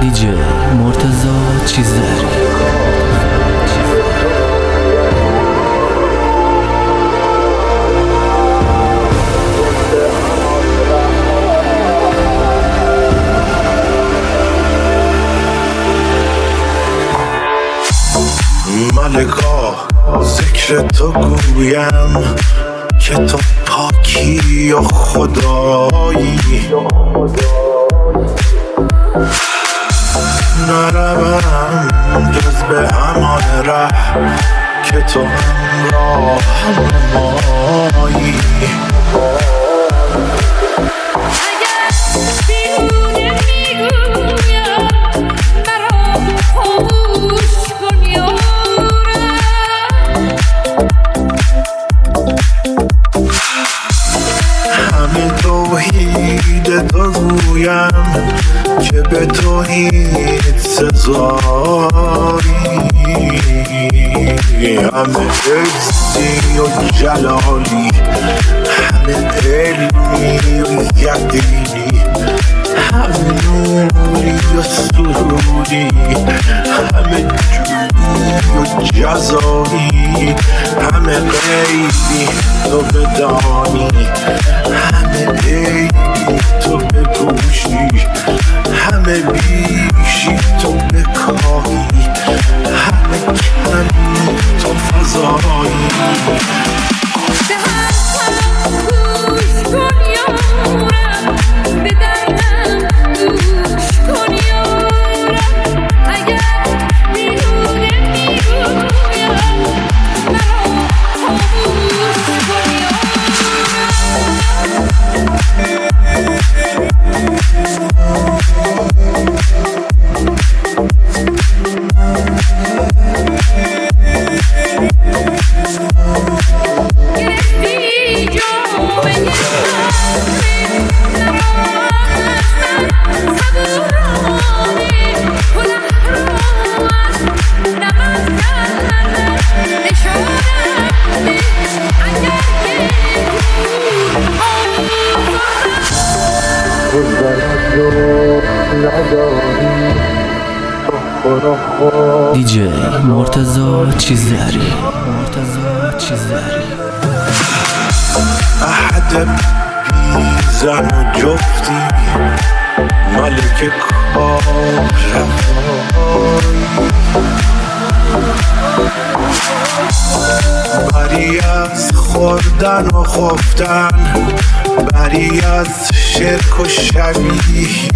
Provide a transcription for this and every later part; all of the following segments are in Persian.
دیجی مرتضی چیزداری. ملکا ذکر تو گویم که تو پاکی و خدایی، نروم جز به همان ره که تو همراه همایی. توحید تو گویم که به توحید سزایی، همه عزی و جلالی، همه علمی و یقینی، همه نوری و سرودی، همه جویی و جزایی، همه غیبی تو بدانی، همه عیبی تو بپوشی، همه بیشی تو بکاهی، همه کمی تو فضایی. به هر طرف گوش کن یارم، به دردم گوش کن یارم، اگر بیهوده میگویم مرا خاموش کن یارم. دیجی مرتضی چیزداری. احد بیزن و جفتی، ملک کار بری از خوردن و خفتن، بری از شرک و شبیهی،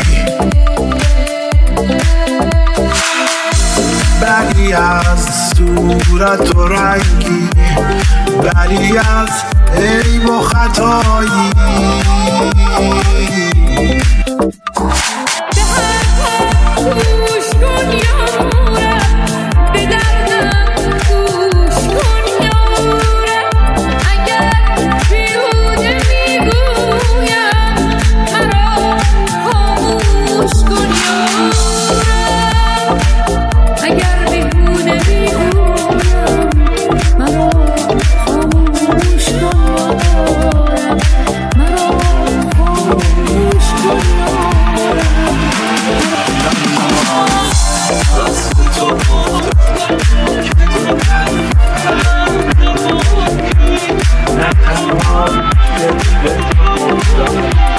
بری از صورت و رنگی، بری از عیب و خطایی. به هر طرف گوش کن یارم، به دردم گوش کن یارم، اگر بیهوده میگویم مرا خاموش کن یارم، اگر بیهوده میگویم مرا خاموش کن یارم، مرا خاموش کن یارم.